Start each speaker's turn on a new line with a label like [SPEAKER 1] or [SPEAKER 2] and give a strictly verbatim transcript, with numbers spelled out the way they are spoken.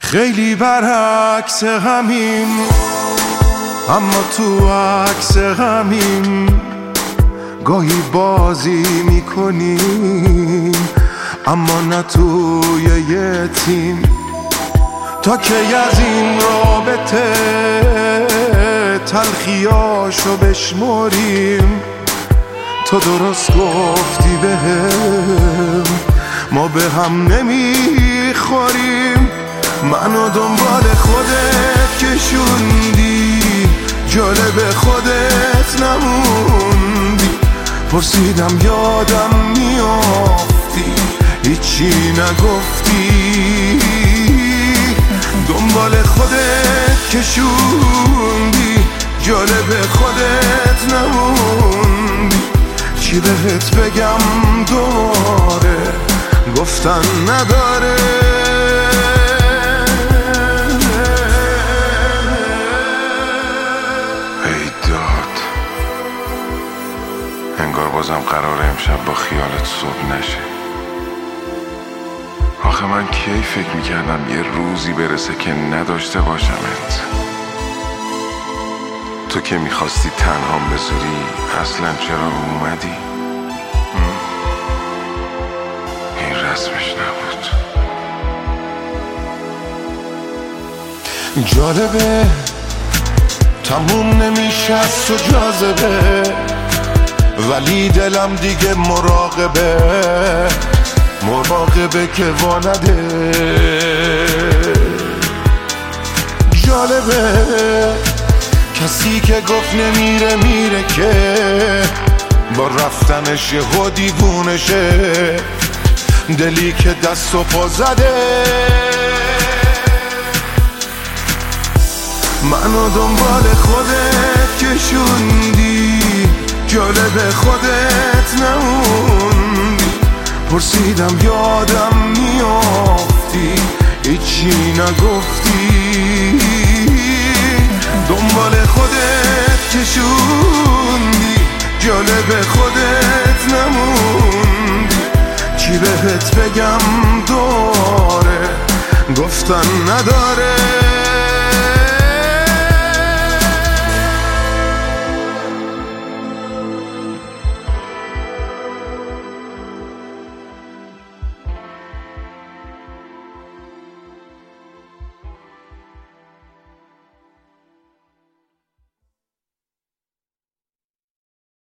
[SPEAKER 1] خیلی برعکس همیم، اما تو عکس همیم. گاهی بازی میکنیم اما نه توی یه تیم. تا کی از این رابطه تلخیاشو بشمریم؟ تو درست گفتی بهم ما به هم نمیخوریم. منو دنبال خودت کشوندی، جالب خودت نموندی. پرسیدم یادم میافتی، هیچی نگفتی. دنبال خودت کشوندی، جالب خودت نموندی. چی بهت بگم دوباره، گفتن نداره.
[SPEAKER 2] ای داد، انگار بازم قراره امشب با خیالت صبح نشه. آخه من کی فکر میکردم یه روزی برسه که نداشته باشمت. تو که میخواستی تنهام بذاری، اصلا چرا اومدی؟ این رسمش نبود.
[SPEAKER 1] جالبه تموم نمیشه از تو جاذبه، ولی دلم دیگه مراقبه. مراقبه که وانده. جالبه کسی که گفت نمیره میره، که با رفتنش یهو دیوونشه. دلی که دست و پا زده. منو دنبال خودت کشوندی، جالب خودت نموندی. پرسیدم یادم میافتی، هیچی نگفتی. دنبال خودت کشوندی، جالب خودت نموندی. چی بهت بگم دوباره، گفتن نداره.